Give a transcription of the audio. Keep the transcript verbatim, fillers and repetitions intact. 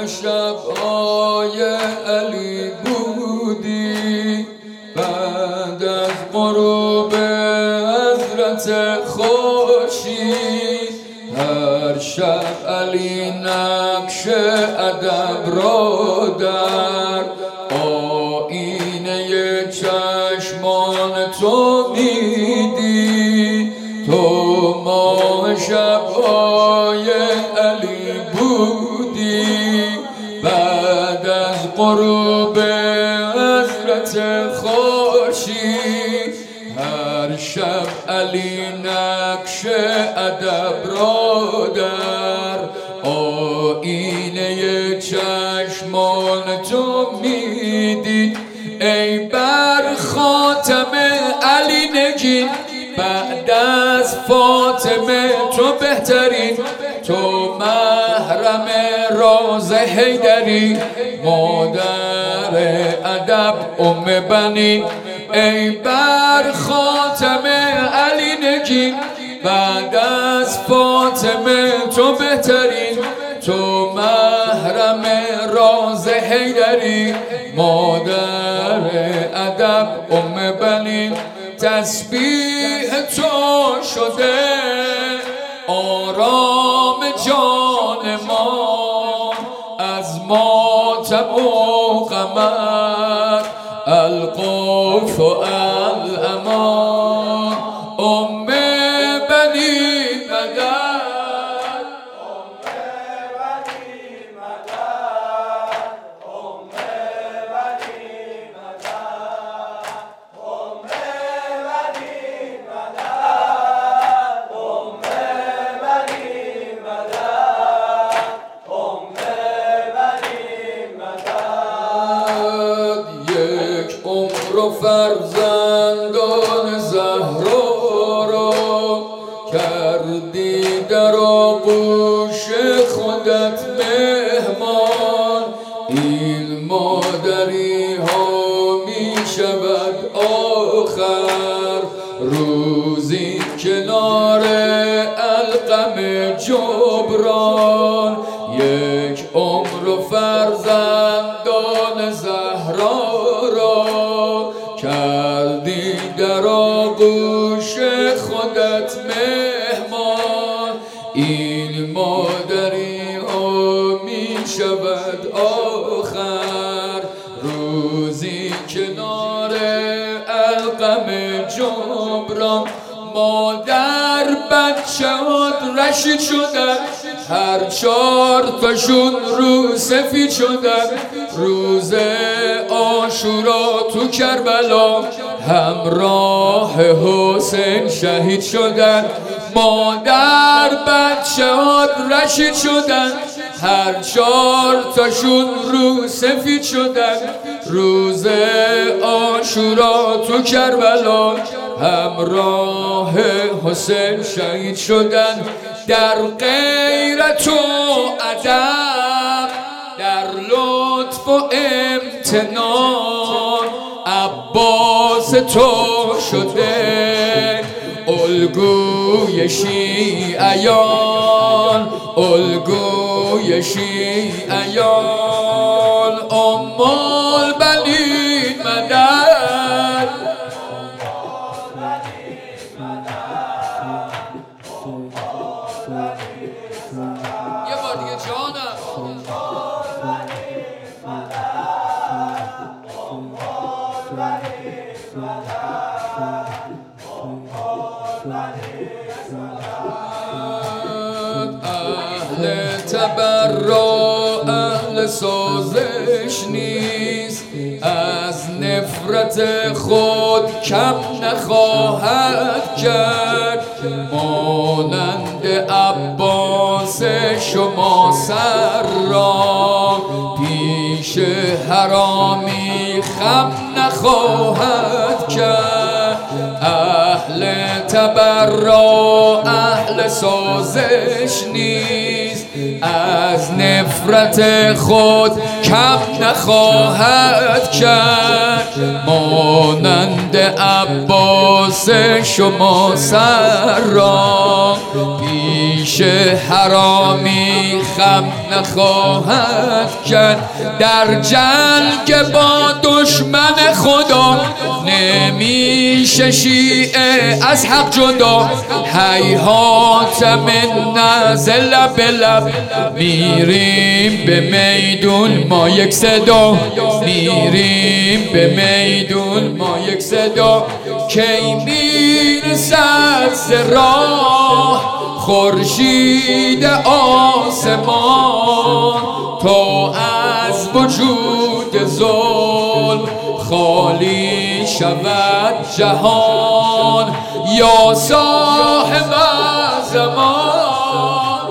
شب‌های علی بودی، بعد از غروب حضرت خورشید هر شب علی نقش ادب را در آینه چشمان تو میدی. تو ماه شب‌های علی بودی، بعد از غروب حضرت خورشید هر شب علی نقش ادب را در آینه چشمان تو میدی. ای بر خاتم علی نگین، بعد از فاطمه تو بهترین، تو محرم راز حیدری، مادر ادب ام بنی. ای بر خاتم علی نگین، بعد از فاطمه تو بهترین، تو محرم راز حیدری، مادر ادب ام بنی. تسبیح تو شده آرام جان ما، از ماتم و غمت القوف و الامان. ام بنی مدد، فرزندان زهرا را کردی در آغوش خودت مهمان. این مادری ها می شود آخر روزی کنار القم جبران. یک عمر و فرزندان زهرا را کردی در آغوش خودت مهمان. این مادری ها می شود آخر روزی کنار القم جبران. مادر بچه‌هات رشید شدن، هر چار تاشون رو سفید شدن. روز عاشورا تو کربلا همراه حسین شهید شدن. مادر بچه‌هات رشید شدن، هر چار تاشون رو سفید شدن. روز عاشورا تو کربلا همراه حسین شهید شدن. در غیرت و ادب، در لطف و امتنان عباس تو شده الگوی شیعیان، الگوی شیعیان. ام البنین مدد، یه بار دیگه جانم. اهل تبرع اهل سازش نیست، از نفرت خود کم نخواهد کرد. مانند عباس شما سر را پیش حرامی خم نخواهد کرد. اهل تبرع اهل سازش نیست، از نفرت خود کم نخواهد کرد. مانند عباس شما سر را پیش ریشه حرامی خم نخواهد کرد در جنگ با دشمن خدا. نمیشه شیعه از حق جدا، هیهات من نز لب لب. میریم به میدون ما یک صدا، میریم به میدون ما یک صدا. کی میرسد ز راه خورشید آسمان، تا از وجود ظلم خالی شود جهان. یا صاحب زمان